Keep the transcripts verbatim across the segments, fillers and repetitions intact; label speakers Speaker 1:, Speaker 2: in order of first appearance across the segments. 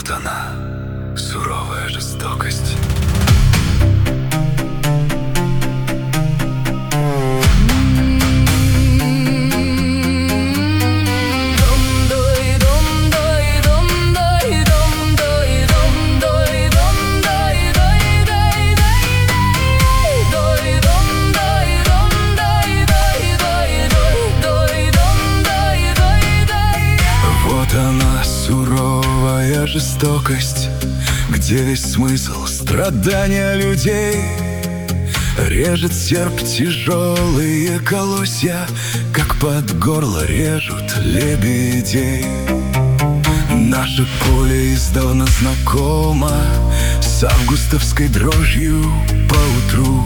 Speaker 1: Вот она, суровая жестокость. Вот она, суровая жестокость, где весь смысл страдания людей. Режет серп тяжелые колосья, как под горло режут лебедей. Наше поле издавна знакомо с августовской дрожью поутру.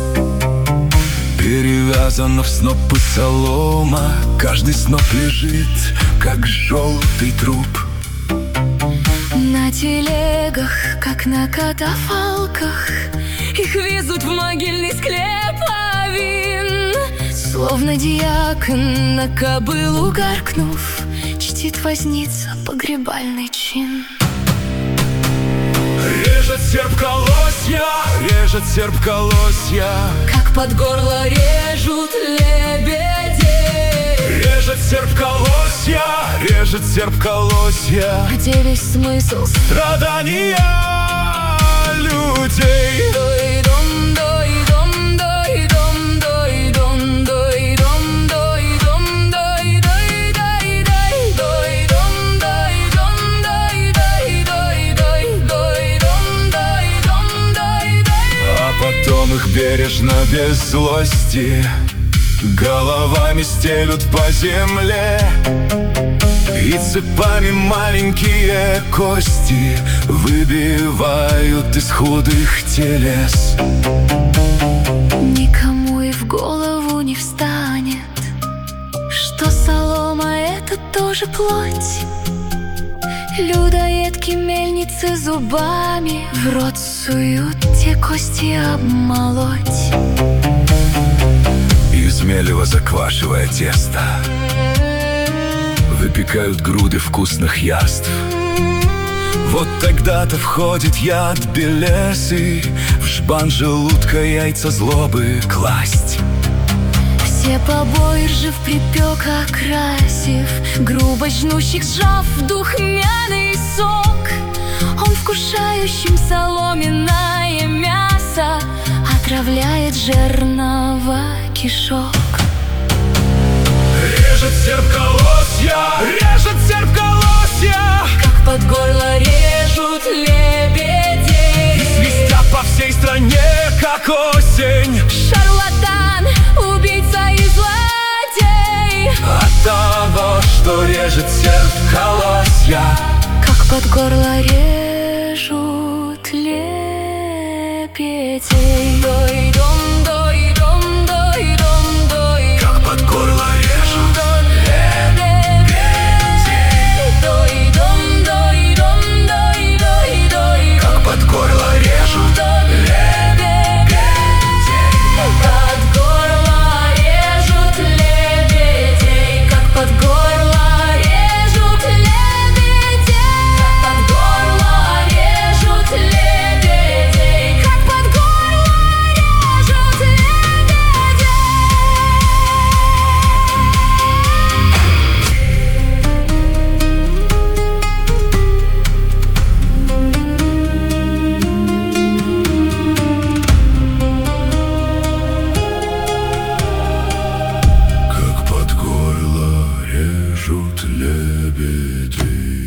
Speaker 1: Перевязано в снопы солома, каждый сноп лежит, как желтый труп.
Speaker 2: На телегах, как на катафалках, их везут в могильный склеп авин. Словно диакон, на кобылу гаркнув, чтит возница погребальный чин.
Speaker 1: Режет серп колосья, режет серп колосья,
Speaker 2: как под горло режут лебедей.
Speaker 1: Режет серп колосья, режет серп колосья,
Speaker 2: где весь смысл
Speaker 1: страдания людей. Потом их бережно, без злости, головами стелют по земле, и цепами маленькие кости выбивают из худых телес.
Speaker 2: Никому и в голову не встанет, что солома — это тоже плоть. Людоедки мельницы зубами в рот суют те кости обмолоть.
Speaker 1: Из мелева заквашивая тесто, выпекают груды вкусных яств. Вот тогда-то входит яд белесый в жбан желудка яйца злобы класть.
Speaker 2: Все побои ржев припек, окрасив грубо жнущих, сжав духмяный сок. Он вкушающим соломенное мясо отравляет жернова кишок.
Speaker 1: Режет серп колосья, режет серп колосья,
Speaker 2: как под горло режут лебедей.
Speaker 1: И свистят по всей стране, как осень.
Speaker 2: Шарлатан, убийца и злодей.
Speaker 1: От того, что режет серп колосья,
Speaker 2: как под горло режут лебедей. Дой-дом, дой-дом, дой-дом, дой.
Speaker 1: как под горло режут лебедей.
Speaker 2: Дой-дом, дой-дом, дой-дой-дой.
Speaker 1: Как под горло режут лебедей.
Speaker 2: Под горло режут лебедей. Как под горло режут лебедей. Как под горло режут лебедей. Как под горло режут лебедей.
Speaker 1: Как под горло режут лебедей.